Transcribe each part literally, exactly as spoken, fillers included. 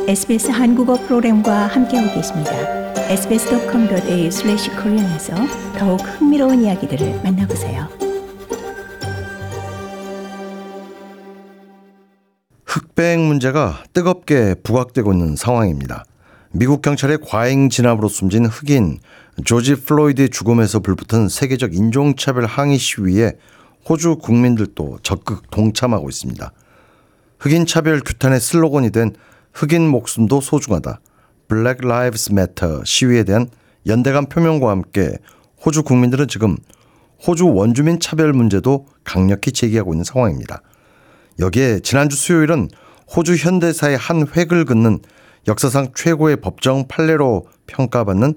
에스비에스 한국어 프로그램과 함께하고 계십니다. 에스비에스 닷컴 닷 에이유 슬래시 코리안에서 더욱 흥미로운 이야기들을 만나보세요. 흑백 문제가 뜨겁게 부각되고 있는 상황입니다. 미국 경찰의 과잉 진압으로 숨진 흑인 조지 플로이드의 죽음에서 불붙은 세계적 인종차별 항의 시위에 호주 국민들도 적극 동참하고 있습니다. 흑인 차별 규탄의 슬로건이 된 흑인 목숨도 소중하다, Black Lives Matter 시위에 대한 연대감 표명과 함께 호주 국민들은 지금 호주 원주민 차별 문제도 강력히 제기하고 있는 상황입니다. 여기에 지난주 수요일은 호주 현대사의 한 획을 긋는 역사상 최고의 법정 판례로 평가받는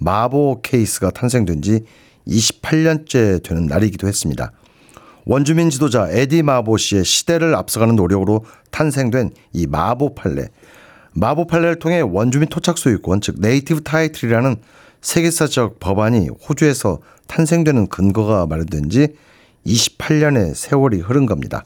마보 케이스가 탄생된 지 이십팔 년째 되는 날이기도 했습니다. 원주민 지도자 에디 마보 씨의 시대를 앞서가는 노력으로 탄생된 이 마보 판례. 마보 판례를 통해 원주민 토착 소유권, 즉 네이티브 타이틀이라는 세계사적 법안이 호주에서 탄생되는 근거가 마련된 지 이십팔 년의 세월이 흐른 겁니다.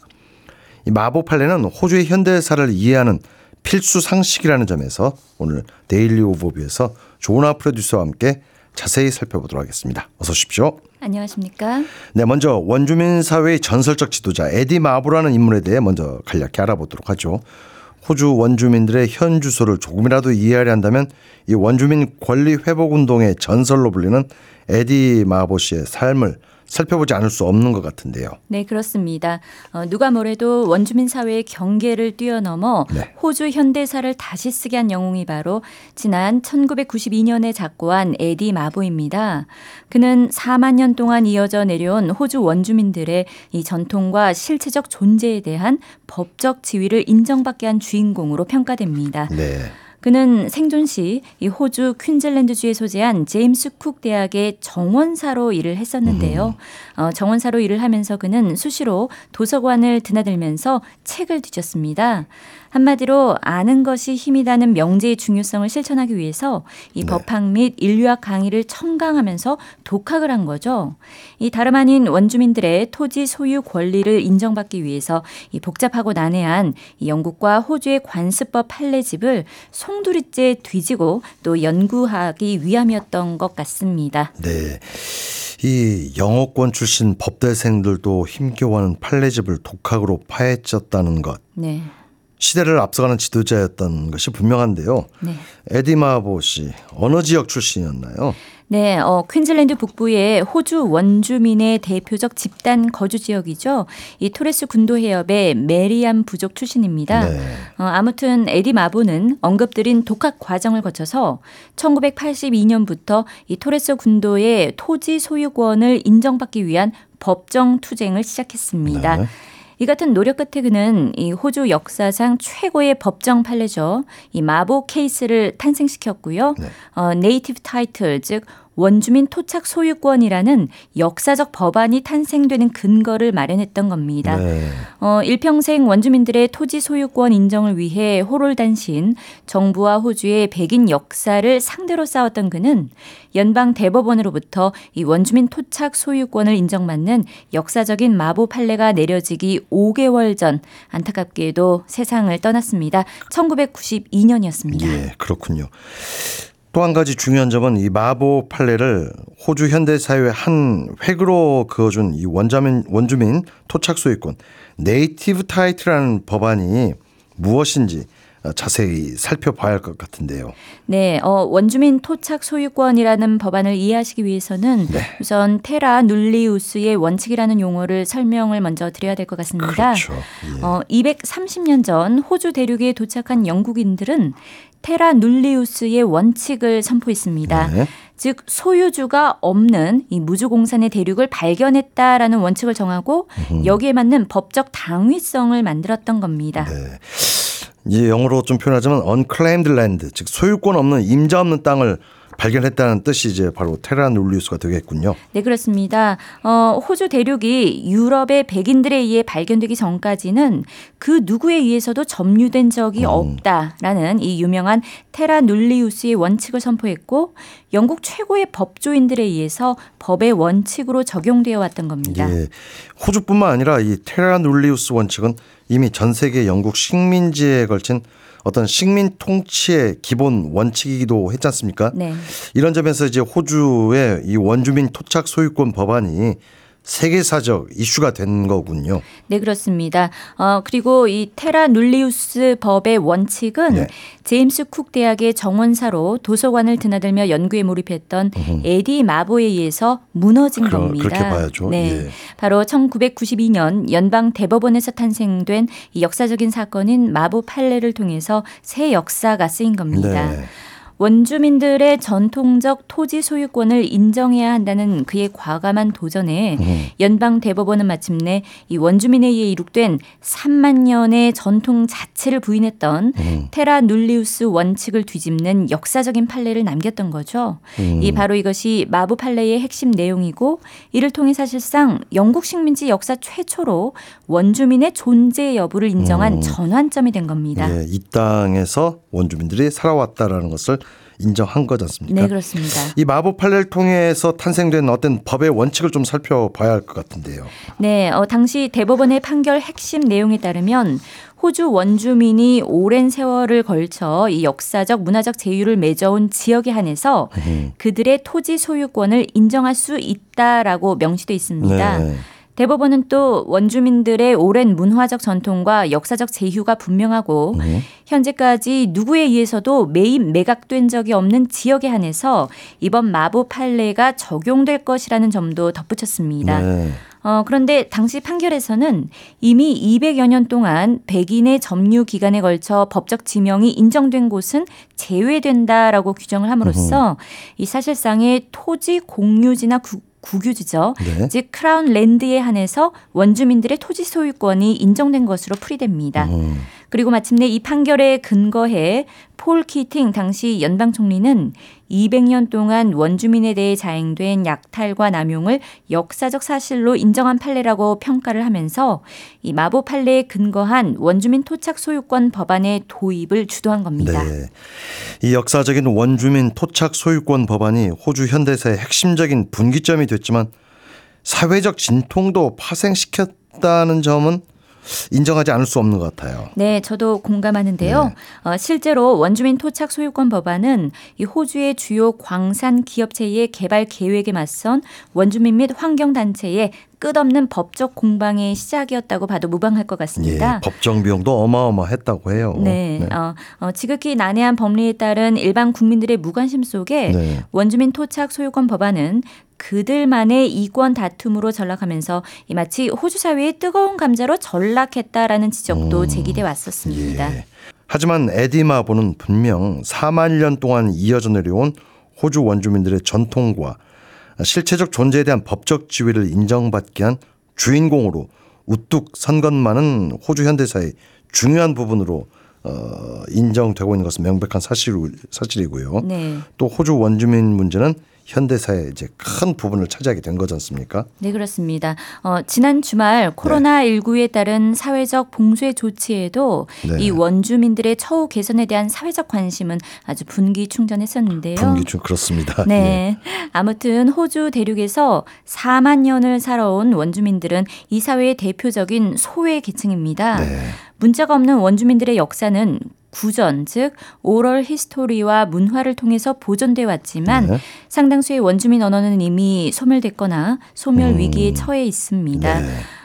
이 마보 판례는 호주의 현대사를 이해하는 필수 상식이라는 점에서 오늘 데일리 오버뷰에서 조은아 프로듀서와 함께 자세히 살펴보도록 하겠습니다. 어서 오십시오. 안녕하십니까? 네, 먼저 원주민 사회의 전설적 지도자 에디 마보라는 인물에 대해 먼저 간략히 알아보도록 하죠. 호주 원주민들의 현 주소를 조금이라도 이해하려 한다면 이 원주민 권리 회복 운동의 전설로 불리는 에디 마보 씨의 삶을 살펴보지 않을 수 없는 것 같은데요. 네, 그렇습니다. 어, 누가 뭐래도 원주민 사회의 경계를 뛰어넘어 네. 호주 현대사를 다시 쓰게 한 영웅이 바로 지난 천구백구십이 년에 작고한 에디 마보입니다. 그는 사만 년 동안 이어져 내려온 호주 원주민들의 이 전통과 실체적 존재에 대한 법적 지위를 인정받게 한 주인공으로 평가됩니다. 네. 그는 생존 시 이 호주 퀸즐랜드주에 소재한 제임스 쿡 대학의 정원사로 일을 했었는데요. 어, 정원사로 일을 하면서 그는 수시로 도서관을 드나들면서 책을 뒤졌습니다. 한마디로 아는 것이 힘이라는 명제의 중요성을 실천하기 위해서 이 네. 법학 및 인류학 강의를 첨강하면서 독학을 한 거죠. 이 다름 아닌 원주민들의 토지 소유 권리를 인정받기 위해서 이 복잡하고 난해한 이 영국과 호주의 관습법 판례집을 송두리째 뒤지고 또 연구하기 위함이었던 것 같습니다. 네. 이 영어권 출신 법대생들도 힘겨워하는 판례집을 독학으로 파헤쳤다는 것. 네. 시대를 앞서가는 지도자였던 것이 분명한데요. 네. 에디 마보 씨 어느 지역 출신이었나요? 네, 어, 퀸즐랜드 북부의 호주 원주민의 대표적 집단 거주 지역이죠. 이 토레스 군도 해협의 메리암 부족 출신입니다. 네. 어, 아무튼 에디 마보는 언급드린 독학 과정을 거쳐서 천구백팔십이 년부터 이 토레스 군도의 토지 소유권을 인정받기 위한 법정 투쟁을 시작했습니다. 네. 이 같은 노력 끝에 그는 이 호주 역사상 최고의 법정 판례죠. 이 마보 케이스를 탄생시켰고요. 네. 어, 네이티브 타이틀, 즉 원주민 토착 소유권이라는 역사적 법안이 탄생되는 근거를 마련했던 겁니다. 네. 어, 일평생 원주민들의 토지 소유권 인정을 위해 호롤단신 정부와 호주의 백인 역사를 상대로 싸웠던 그는 연방 대법원으로부터 이 원주민 토착 소유권을 인정받는 역사적인 마보 판례가 내려지기 오 개월 전 안타깝게도 세상을 떠났습니다. 천구백구십이 년이었습니다. 예, 그렇군요. 또 한 가지 중요한 점은 이 마보 판례를 호주 현대사회의 한 획으로 그어준 이 원자민, 원주민 토착 소유권 네이티브 타이틀이라는 법안이 무엇인지 자세히 살펴봐야 할 것 같은데요. 네, 어, 원주민 토착 소유권이라는 법안을 이해하시기 위해서는 네. 우선 테라 눌리우스의 원칙이라는 용어를 설명을 먼저 드려야 될 것 같습니다. 그렇죠. 예. 어, 이백삼십 년 전 호주 대륙에 도착한 영국인들은 테라 눌리우스의 원칙을 선포했습니다. 네. 즉 소유주가 없는 이 무주공산의 대륙을 발견했다라는 원칙을 정하고 여기에 맞는 법적 당위성을 만들었던 겁니다. 네. 이제 영어로 좀 표현하자면 unclaimed land, 즉 소유권 없는 임자 없는 땅을 발견했다는 뜻이 이제 바로 테라 눌리우스가 되겠군요. 네, 그렇습니다. 어, 호주 대륙이 유럽의 백인들에 의해 발견되기 전까지는 그 누구에 의해서도 점유된 적이 음. 없다라는 이 유명한 테라 눌리우스의 원칙을 선포했고 영국 최고의 법조인들에 의해서 법의 원칙으로 적용되어 왔던 겁니다. 예. 호주뿐만 아니라 이 테라 눌리우스 원칙은 이미 전 세계 영국 식민지에 걸친 어떤 식민 통치의 기본 원칙이기도 했지 않습니까? 네. 이런 점에서 이제 호주의 이 원주민 토착 소유권 법안이 세계사적 이슈가 된 거군요. 네, 그렇습니다. 어, 그리고 이 테라 눌리우스 법의 원칙은 네. 제임스 쿡 대학의 정원사로 도서관을 드나들며 연구에 몰입했던 음흠. 에디 마보에 의해서 무너진 그러, 겁니다. 그렇게 봐야죠. 네, 예. 바로 천구백구십이 년 연방 대법원에서 탄생된 이 역사적인 사건인 마보 판례를 통해서 새 역사가 쓰인 겁니다. 네. 원주민들의 전통적 토지 소유권을 인정해야 한다는 그의 과감한 도전에 음. 연방 대법원은 마침내 이 원주민에 의해 이룩된 삼만 년의 전통 자체를 부인했던 음. 테라 눌리우스 원칙을 뒤집는 역사적인 판례를 남겼던 거죠. 음. 이 바로 이것이 마부 판례의 핵심 내용이고 이를 통해 사실상 영국 식민지 역사 최초로 원주민의 존재 여부를 인정한 음. 전환점이 된 겁니다. 예, 이 땅에서 원주민들이 살아왔다라는 것을 인정한 거지 않습니까? 네, 그렇습니다. 이 마법 판례를 통해서 탄생된 어떤 법의 원칙을 좀 살펴봐야 할 것 같은데요. 네, 어, 당시 대법원의 판결 핵심 내용에 따르면 호주 원주민이 오랜 세월을 걸쳐 이 역사적 문화적 제휴를 맺어온 지역에 한해서 음. 그들의 토지 소유권을 인정할 수 있다라고 명시돼 있습니다. 네. 대법원은 또 원주민들의 오랜 문화적 전통과 역사적 제휴가 분명하고 음. 현재까지 누구에 의해서도 매입 매각된 적이 없는 지역에 한해서 이번 마부 판례가 적용될 것이라는 점도 덧붙였습니다. 네. 어, 그런데 당시 판결에서는 이미 이백여 년 동안 백인의 점유 기간에 걸쳐 법적 지명이 인정된 곳은 제외된다라고 규정을 함으로써 이 사실상의 토지 공유지나 구, 국유지죠. 네. 즉 크라운 랜드에 한해서 원주민들의 토지 소유권이 인정된 것으로 풀이됩니다. 음. 그리고 마침내 이 판결에 근거해 폴 키팅 당시 연방 총리는 이백 년 동안 원주민에 대해 자행된 약탈과 남용을 역사적 사실로 인정한 판례라고 평가를 하면서 이 마보 판례에 근거한 원주민 토착 소유권 법안의 도입을 주도한 겁니다. 네. 이 역사적인 원주민 토착 소유권 법안이 호주 현대사의 핵심적인 분기점이 됐지만 사회적 진통도 파생시켰다는 점은 인정하지 않을 수 없는 것 같아요. 네, 저도 공감하는데요. 네. 어, 실제로 원주민 토착 소유권 법안은 이 호주의 주요 광산 기업체의 개발 계획에 맞선 원주민 및 환경단체의 끝없는 법적 공방의 시작이었다고 봐도 무방할 것 같습니다. 예, 법정 비용도 어마어마했다고 해요. 네, 네. 어, 어, 지극히 난해한 법리에 따른 일반 국민들의 무관심 속에 네. 원주민 토착 소유권 법안은 그들만의 이권 다툼으로 전락하면서 이 마치 호주 사회의 뜨거운 감자로 전락했다라는 지적도 음, 제기돼 왔었습니다. 예. 하지만 에디마보는 분명 사만 년 동안 이어져 내려온 호주 원주민들의 전통과 실체적 존재에 대한 법적 지위를 인정받게 한 주인공으로 우뚝 선 것만은 호주 현대사의 중요한 부분으로 어, 인정되고 있는 것은 명백한 사실, 사실이고요. 네. 또 호주 원주민 문제는 현대사의 이제 큰 부분을 차지하게 된 거지 않습니까? 네, 그렇습니다. 어, 지난 주말 코로나십구에 따른 사회적 봉쇄 조치에도 네. 이 원주민들의 처우 개선에 대한 사회적 관심은 아주 분기충전했었는데요. 분기중 그렇습니다. 네. 아무튼 호주 대륙에서 사만 년을 살아온 원주민들은 이 사회의 대표적인 소외 계층입니다. 네. 문자가 없는 원주민들의 역사는 구전, 즉 오럴 히스토리와 문화를 통해서 보존돼 왔지만 네. 상당수의 원주민 언어는 이미 소멸됐거나 소멸 음. 위기에 처해 있습니다. 네.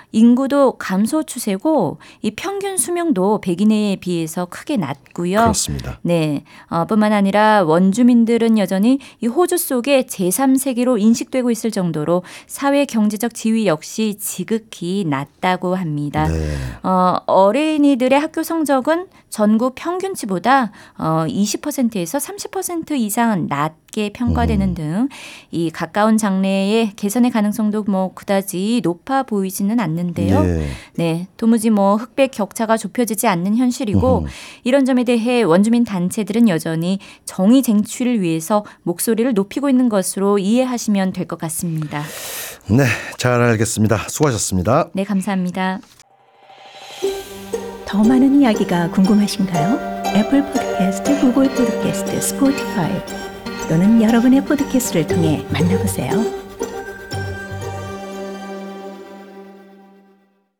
인구도 감소 추세고 이 평균 수명도 백인에 비해서 크게 낮고요. 그렇습니다. 네, 어, 뿐만 아니라 원주민들은 여전히 이 호주 속의 제삼 세계로 인식되고 있을 정도로 사회 경제적 지위 역시 지극히 낮다고 합니다. 네. 어, 어린이들의 학교 성적은 전국 평균치보다 어, 이십 퍼센트에서 삼십 퍼센트 이상 낮게 평가되는 음. 등 이 가까운 장래의 개선의 가능성도 뭐 그다지 높아 보이지는 않는데요. 네. 네, 도무지 뭐 흑백 격차가 좁혀지지 않는 현실이고 음. 이런 점에 대해 원주민 단체들은 여전히 정의 쟁취를 위해서 목소리를 높이고 있는 것으로 이해하시면 될 것 같습니다. 네, 잘 알겠습니다. 수고하셨습니다. 네, 감사합니다. 더 많은 이야기가 궁금하신가요? 애플 포드캐스트, 구글 포드캐스트, 스포티파이 또는 여러분의 포드캐스트를 통해 만나보세요.